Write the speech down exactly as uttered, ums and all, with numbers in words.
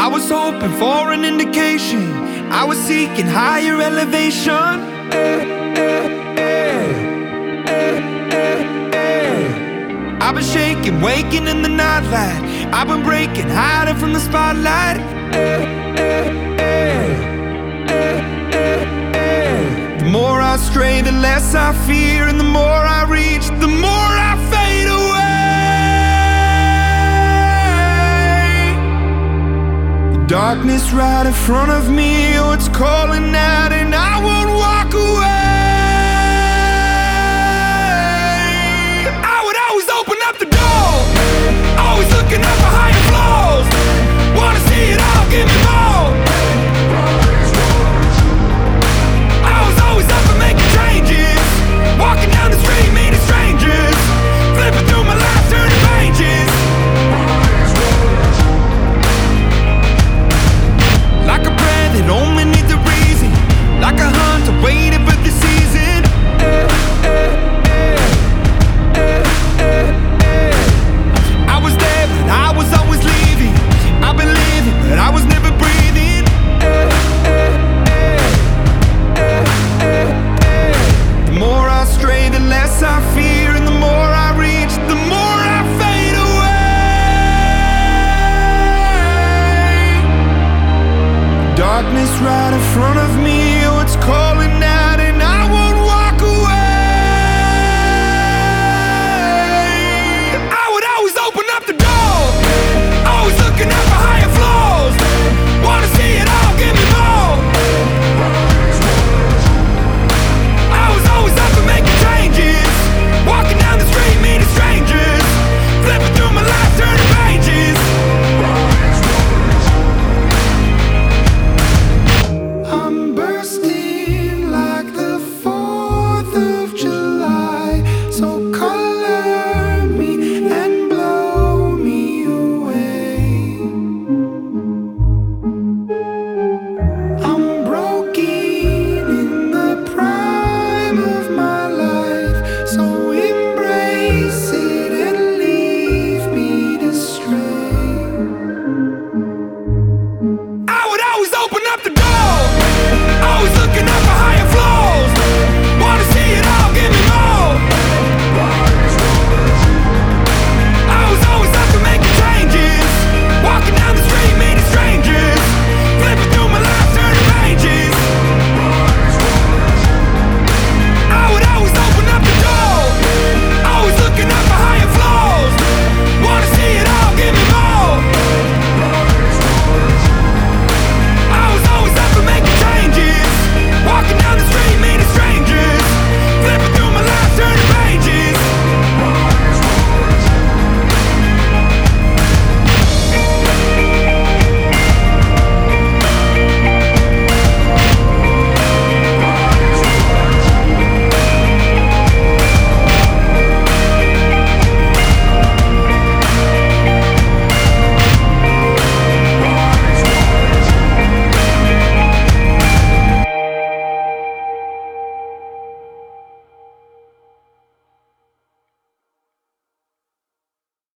was hoping for an indication, I was seeking higher elevation. Eh, eh, eh, eh, eh, eh. I've been shaking, waking in the nightlight. I've been breaking, hiding from the spotlight. Eh, eh, eh, eh, eh, eh. The more I stray, the less I fear, and the more I reach, the more I fade away. Darkness right in front of me, oh, it's calling out, and I will